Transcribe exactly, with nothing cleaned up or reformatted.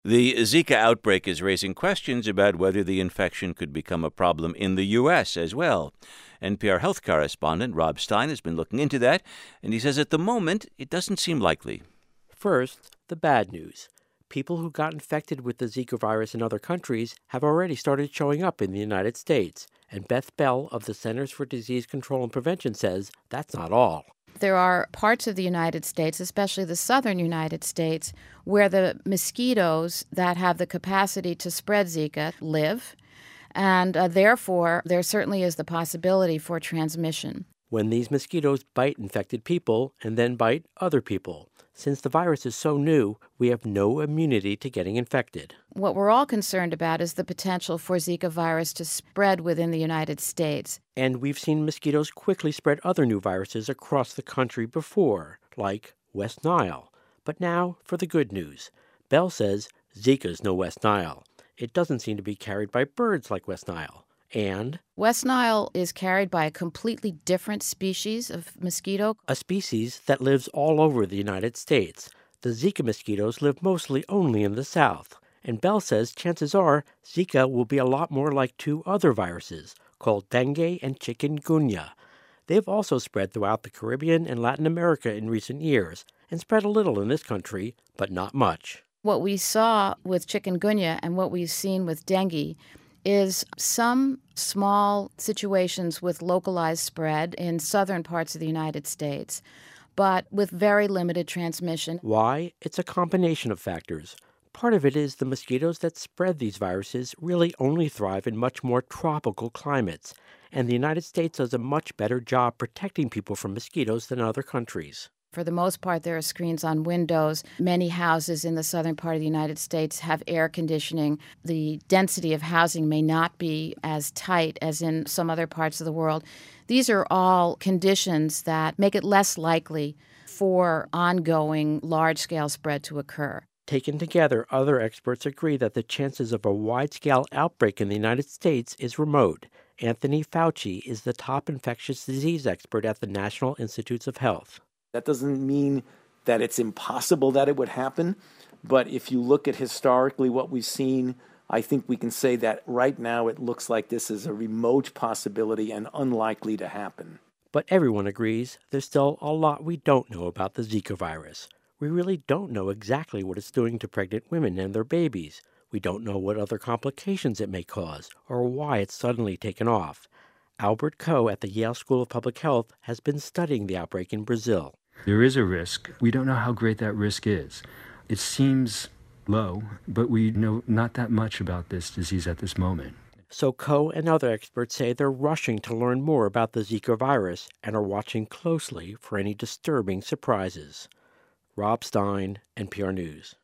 The Zika outbreak is raising questions about whether the infection could become a problem in the U S as well. N P R health correspondent Rob Stein has been looking into that, and he says at the moment it doesn't seem likely. First, the bad news. People who got infected with the Zika virus in other countries have already started showing up in the United States, and Beth Bell of the Centers for Disease Control and Prevention says that's not all. There are parts of the United States, especially the southern United States, where the mosquitoes that have the capacity to spread Zika live, and uh, therefore there certainly is the possibility for transmission. When these mosquitoes bite infected people and then bite other people. Since the virus is so new, we have no immunity to getting infected. What we're all concerned about is the potential for Zika virus to spread within the United States. And we've seen mosquitoes quickly spread other new viruses across the country before, like West Nile. But now for the good news. Bell says Zika's no West Nile. It doesn't seem to be carried by birds like West Nile. And West Nile is carried by a completely different species of mosquito. A species that lives all over the United States. The Zika mosquitoes live mostly only in the South. And Bell says chances are Zika will be a lot more like two other viruses called dengue and chikungunya. They've also spread throughout the Caribbean and Latin America in recent years and spread a little in this country, but not much. What we saw with chikungunya and what we've seen with dengue is some small situations with localized spread in southern parts of the United States, but with very limited transmission. Why? It's a combination of factors. Part of it is the mosquitoes that spread these viruses really only thrive in much more tropical climates, and the United States does a much better job protecting people from mosquitoes than other countries. For the most part, there are screens on windows. Many houses in the southern part of the United States have air conditioning. The density of housing may not be as tight as in some other parts of the world. These are all conditions that make it less likely for ongoing large-scale spread to occur. Taken together, other experts agree that the chances of a wide-scale outbreak in the United States is remote. Anthony Fauci is the top infectious disease expert at the National Institutes of Health. That doesn't mean that it's impossible that it would happen, but if you look at historically what we've seen, I think we can say that right now it looks like this is a remote possibility and unlikely to happen. But everyone agrees there's still a lot we don't know about the Zika virus. We really don't know exactly what it's doing to pregnant women and their babies. We don't know what other complications it may cause or why it's suddenly taken off. Albert Coe at the Yale School of Public Health has been studying the outbreak in Brazil. There is a risk. We don't know how great that risk is. It seems low, but we know not that much about this disease at this moment. So Coe and other experts say they're rushing to learn more about the Zika virus and are watching closely for any disturbing surprises. Rob Stein, N P R News.